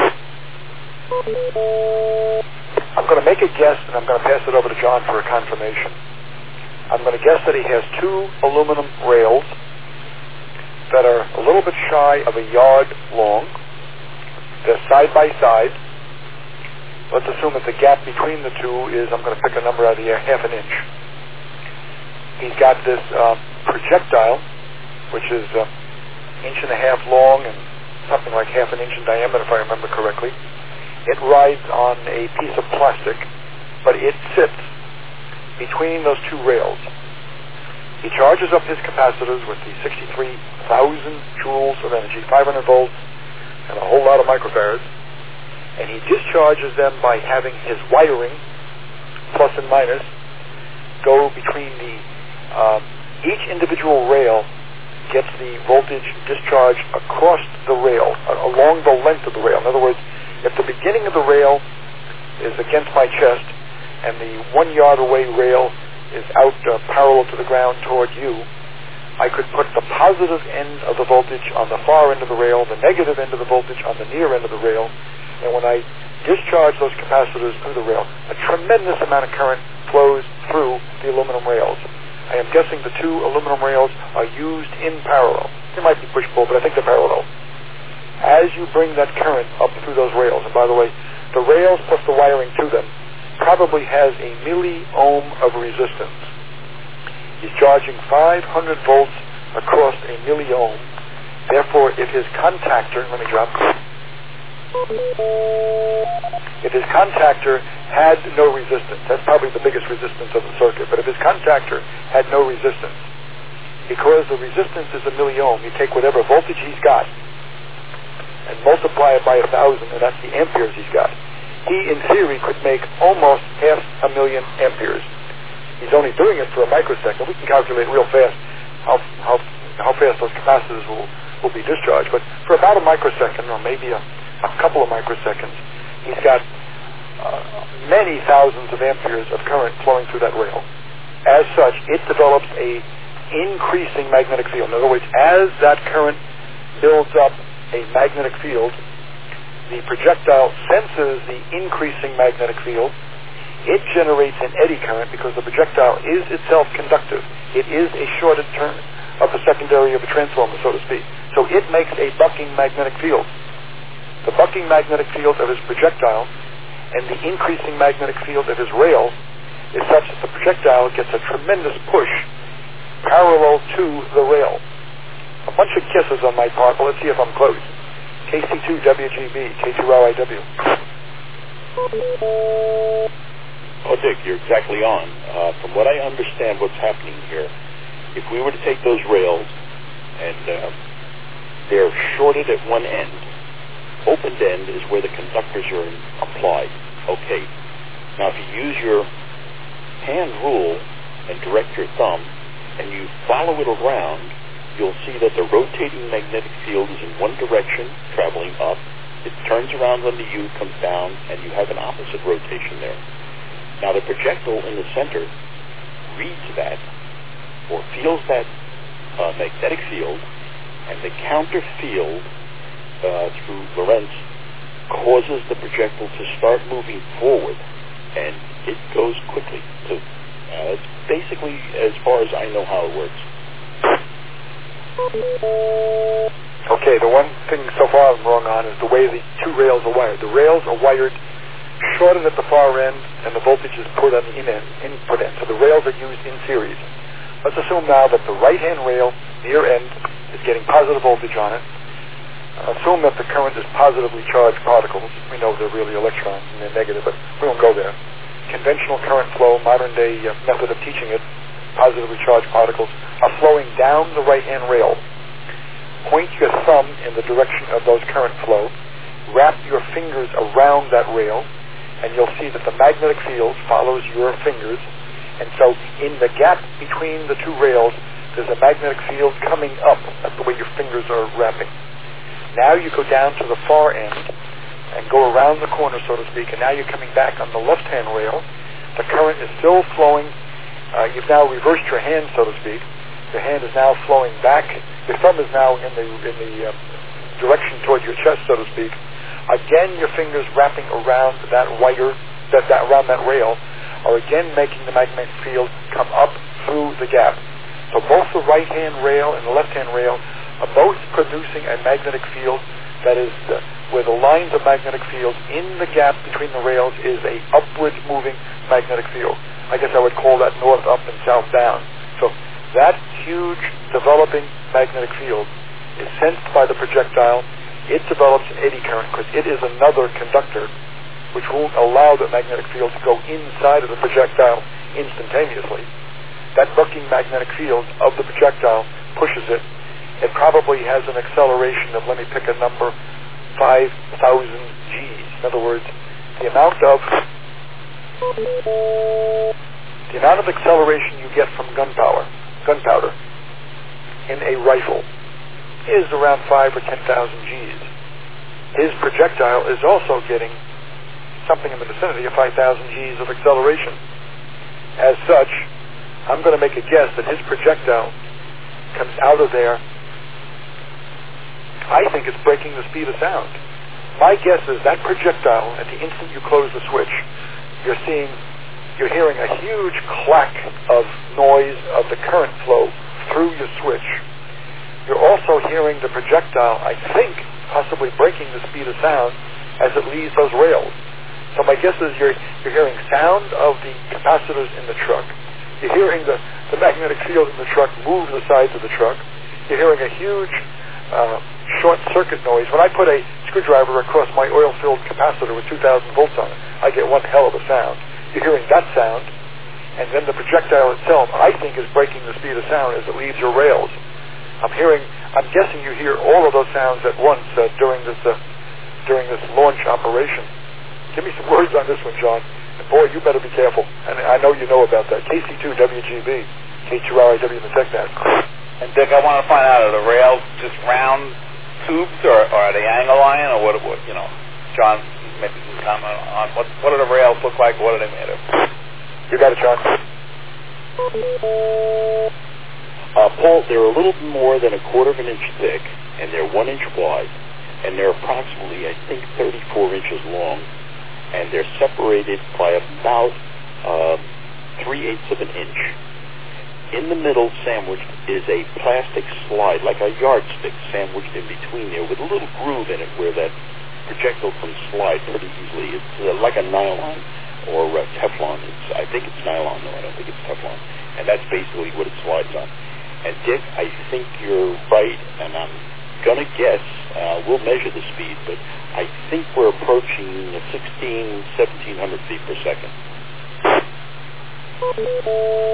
I'm going to make a guess, and I'm going to pass it over to John for a confirmation. I'm going to guess that he has two aluminum rails that are a little bit shy of a yard long. They're side by side. Let's assume that the gap between the two is, I'm going to pick a number out of the air, half an inch. He's got this uh, projectile, which is an uh, inch and a half long and something like half an inch in diameter, if I remember correctly. It rides on a piece of plastic, but it sits between those two rails. He charges up his capacitors with the sixty-three thousand joules of energy, five hundred volts, and a whole lot of microfarads, and he discharges them by having his wiring, plus and minus, go between the, um, each individual rail gets the voltage discharged across the rail, uh, along the length of the rail. In other words, if the beginning of the rail is against my chest, and the one yard away rail is out uh, parallel to the ground toward you, I could put the positive end of the voltage on the far end of the rail, the negative end of the voltage on the near end of the rail, and when I discharge those capacitors through the rail, a tremendous amount of current flows through the aluminum rails. I am guessing the two aluminum rails are used in parallel. They might be push-pull, but I think they're parallel. As you bring that current up through those rails, and by the way, the rails plus the wiring to them probably has a milliohm of resistance. He's charging five hundred volts across a milliohm. Therefore, if his contactor, let me drop, if his contactor had no resistance, that's probably the biggest resistance of the circuit, but if his contactor had no resistance, because the resistance is a milliohm, you take whatever voltage he's got and multiply it by a thousand, and that's the amperes he's got. He, in theory, could make almost half a million amperes. He's only doing it for a microsecond. We can calculate real fast how how how fast those capacitors will, will be discharged. But for about a microsecond, or maybe a, a couple of microseconds, he's got uh, many thousands of amperes of current flowing through that rail. As such, it develops a increasing magnetic field. In other words, as that current builds up a magnetic field, the projectile senses the increasing magnetic field. It generates an eddy current because the projectile is itself conductive. It is a shorted turn of the secondary of a transformer, so to speak. So it makes a bucking magnetic field. The bucking magnetic field of his projectile and the increasing magnetic field of his rail is such that the projectile gets a tremendous push parallel to the rail. A bunch of kisses on my part, but let's see if I'm close. K C two W G B, K two L I W. Oh, Dick, you're exactly on. Uh, from what I understand what's happening here, if we were to take those rails and uh, they're shorted at one end, opened end is where the conductors are applied. Okay. Now, if you use your hand rule and direct your thumb, and you follow it around, you'll see that the rotating magnetic field is in one direction, traveling up. It turns around when the U comes down, and you have an opposite rotation there. Now, the projectile in the center reads that, or feels that uh, magnetic field, and the counter field uh, through Lorentz causes the projectile to start moving forward, and it goes quickly. So uh, it's basically as far as I know how it works. Okay, the one thing so far I'm wrong on is the way the two rails are wired. The rails are wired shorted at the far end, and the voltage is put on the in end, input end. So the rails are used in series. Let's assume now that the right-hand rail, near end, is getting positive voltage on it. Assume that the current is positively charged particles. We know they're really electrons and they're negative, but we won't go there. Conventional current flow, modern-day uh, method of teaching it, positively charged particles, are flowing down the right-hand rail. Point your thumb in the direction of those current flow, wrap your fingers around that rail, and you'll see that the magnetic field follows your fingers. And so in the gap between the two rails, there's a magnetic field coming up. That's the way your fingers are wrapping. Now you go down to the far end and go around the corner, so to speak, and now you're coming back on the left-hand rail. The current is still flowing. Uh, you've now reversed your hand, so to speak. Your hand is now flowing back. Your thumb is now in the in the um, direction toward your chest, so to speak. Again, your fingers wrapping around that wire, that, that around that rail, are again making the magnetic field come up through the gap. So both the right-hand rail and the left-hand rail are both producing a magnetic field that is uh, where the lines of magnetic field in the gap between the rails is a upward moving magnetic field. I guess I would call that north up and south down. So that huge developing magnetic field is sensed by the projectile. It develops an eddy current because it is another conductor which won't allow the magnetic field to go inside of the projectile instantaneously. That bucking magnetic field of the projectile pushes it. It probably has an acceleration of, let me pick a number, five thousand G's. In other words, the amount of the amount of acceleration you get from gunpowder, gunpowder in a rifle is around five or ten thousand G's. His projectile is also getting something in the vicinity of five thousand G's of acceleration. As such, I'm going to make a guess that his projectile comes out of there. I think it's breaking the speed of sound. My guess is that projectile, at the instant you close the switch, you're seeing, you're hearing a huge clack of noise of the current flow through your switch. You're also hearing the projectile, I think, possibly breaking the speed of sound as it leaves those rails. So my guess is you're, you're hearing sound of the capacitors in the truck. You're hearing the, the magnetic field in the truck move the sides of the truck. You're hearing a huge uh, short circuit noise. When I put a screwdriver across my oil-filled capacitor with two thousand volts on it, I get one hell of a sound. You're hearing that sound, and then the projectile itself, I think, is breaking the speed of sound as it leaves your rails. I'm hearing, I'm guessing you hear all of those sounds at once uh, during this uh, during this launch operation. Give me some words on this one, John. And boy, you better be careful. And I know you know about that. K C two W G B, K two R I W in the TechNet. And Dick, I want to find out, are the rails just round tubes, or, or are they angle iron, or what, what, you know, John, maybe you can comment on what, what do the rails look like, what are they made of? You got it, John. Uh, Paul, they're a little more than a quarter of an inch thick, and they're one inch wide, and they're approximately, I think, thirty-four inches long, and they're separated by about uh, three-eighths of an inch. In the middle, sandwiched, is a plastic slide, like a yardstick sandwiched in between there, with a little groove in it where that projectile can slide pretty easily. It's uh, like a nylon or uh, Teflon. It's, I think it's nylon, though. I don't think it's Teflon. And that's basically what it slides on. And Dick, I think you're right, and I'm going to guess, uh, we'll measure the speed, but I think we're approaching sixteen, seventeen hundred feet per second.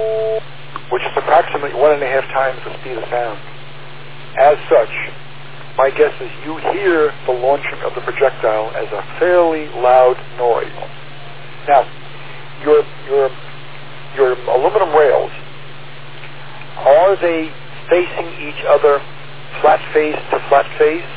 Which is approximately one and a half times the speed of sound. As such, my guess is you hear the launching of the projectile as a fairly loud noise. Now, your your your aluminum rails, are they facing each other flat face to flat face?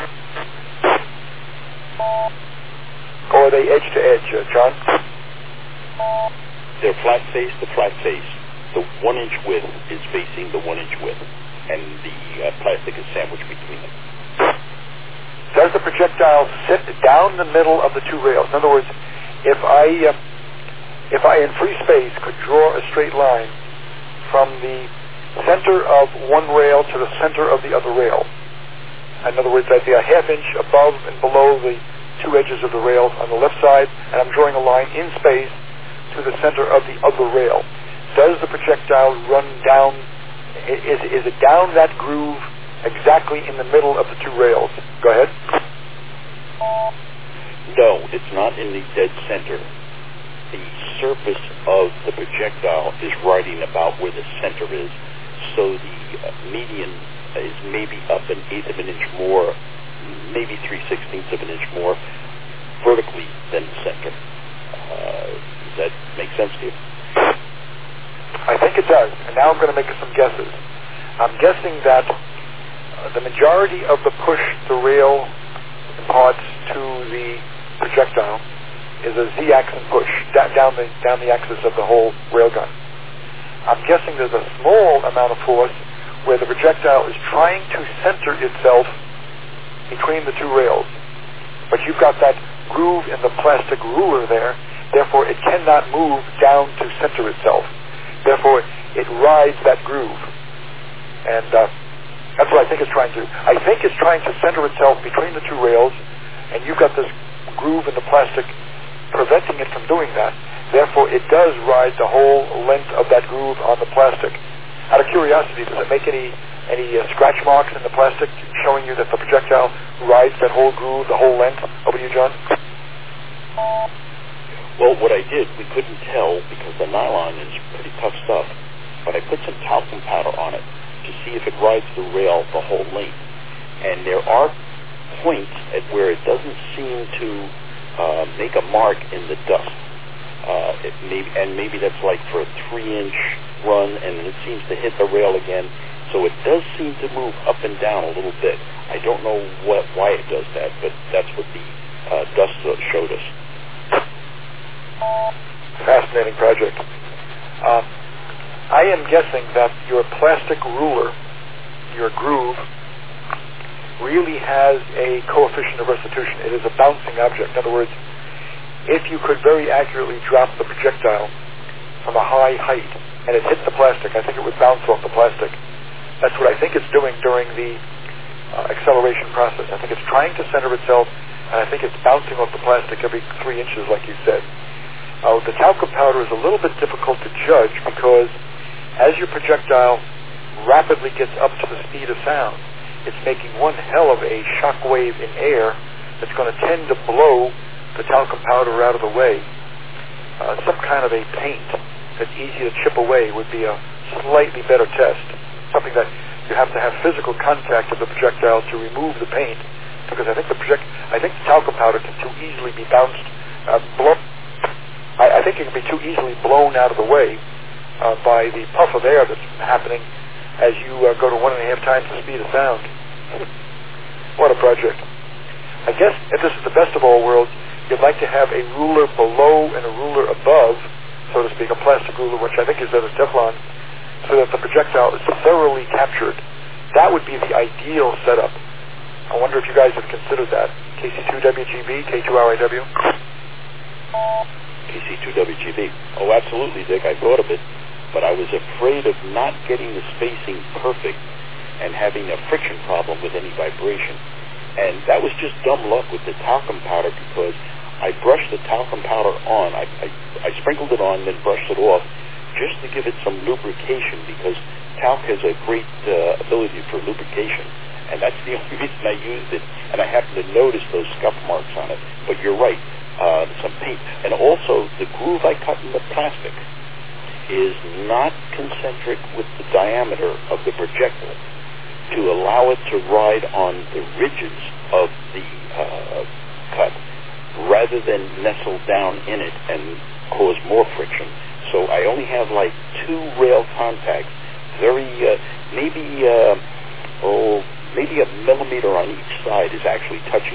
Or are they edge to edge, uh, John? They're flat face to flat face. The one inch width is facing the one inch width, and the uh, plastic is sandwiched between them. Does the projectile sit down the middle of the two rails? In other words, if I, uh, if I in free space could draw a straight line from the center of one rail to the center of the other rail, in other words, I'd be a half inch above and below the two edges of the rail on the left side, and I'm drawing a line in space to the center of the other rail. Does the projectile run down, is, is it down that groove exactly in the middle of the two rails? Go ahead. No, it's not in the dead center. The surface of the projectile is riding about where the center is, so the uh, median is maybe up an eighth of an inch more, maybe three sixteenths of an inch more vertically than the center. Uh, does that make sense to you? I think it does. And now I'm going to make some guesses. I'm guessing that uh, the majority of the push the rail imparts to the projectile is a Z-axis push da- down the down the axis of the whole railgun. I'm guessing there's a small amount of force where the projectile is trying to center itself between the two rails. But you've got that groove in the plastic ruler there, therefore it cannot move down to center itself. Therefore, it rides that groove. And uh, that's what I think it's trying to do. I think it's trying to center itself between the two rails, and you've got this groove in the plastic preventing it from doing that. Therefore, it does ride the whole length of that groove on the plastic. Out of curiosity, does it make any any uh, scratch marks in the plastic showing you that the projectile rides that whole groove, the whole length? Over to you, John. Well, what I did, we couldn't tell because the nylon is pretty tough stuff, but I put some talcum powder on it to see if it rides the rail the whole length. And there are points at where it doesn't seem to uh, make a mark in the dust. Uh, it may, and maybe that's like for a three-inch run, and then it seems to hit the rail again. So it does seem to move up and down a little bit. I don't know what, why it does that, but that's what the uh, dust showed us. Fascinating project. Um, I am guessing that your plastic ruler, your groove, really has a coefficient of restitution. It is a bouncing object. In other words, if you could very accurately drop the projectile from a high height and it hits the plastic, I think it would bounce off the plastic. That's what I think it's doing during the uh, acceleration process. I think it's trying to center itself, and I think it's bouncing off the plastic every three inches, like you said. Uh, the talcum powder is a little bit difficult to judge because as your projectile rapidly gets up to the speed of sound, it's making one hell of a shock wave in air that's going to tend to blow the talcum powder out of the way. Uh, some kind of a paint that's easy to chip away would be a slightly better test. Something that you have to have physical contact with the projectile to remove the paint, because I think the project, I think the talcum powder can too easily be bounced, uh, blown. I, I think it can be too easily blown out of the way uh, by the puff of air that's happening as you uh, go to one and a half times the speed of sound. What a project. I guess if this is the best of all worlds, you'd like to have a ruler below and a ruler above, so to speak, a plastic ruler, which I think is out of Teflon, so that the projectile is thoroughly captured. That would be the ideal setup. I wonder if you guys have considered that. K C two W G B, K two R I W? K C two W G B. Oh, absolutely, Dick. I thought of it, but I was afraid of not getting the spacing perfect and having a friction problem with any vibration. And that was just dumb luck with the talcum powder, because I brushed the talcum powder on. I, I, I sprinkled it on, then brushed it off, just to give it some lubrication, because talc has a great uh, ability for lubrication. And that's the only reason I used it. And I happened to notice those scuff marks on it. But you're right, uh, some paint. And also, the groove I cut in the plastic is not concentric with the diameter of the projectile. to allow it to ride on the ridges of the uh, cut rather than nestle down in it and cause more friction. So I only have like two rail contacts, very, uh, maybe, uh, oh, maybe a millimeter on each side is actually touching